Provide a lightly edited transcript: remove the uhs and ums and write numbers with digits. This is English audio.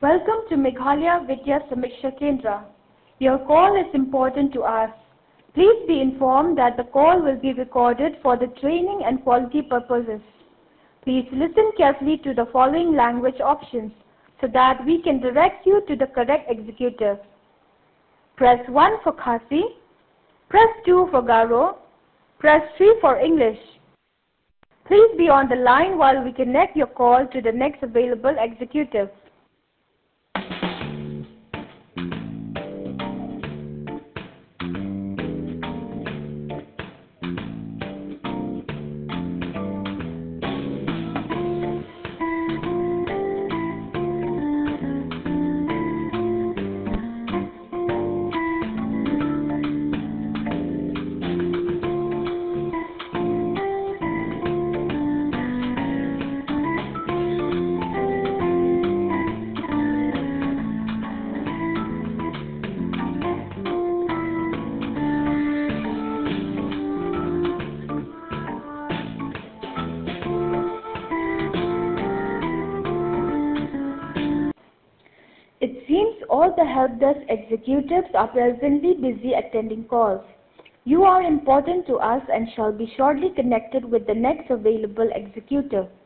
Welcome to Meghalaya Vidya Samiksha Kendra. Your call is important to us. Please be informed that the call will be recorded for the training and quality purposes. Please listen carefully to the following language options so that we can direct you to the correct executive. Press 1 for Khasi, press 2 for Garo, press 3 for English. Please be on the line while we connect your call to the next available executive. It seems all the help desk executives are presently busy attending calls. You are important to us and shall be shortly connected with the next available executive.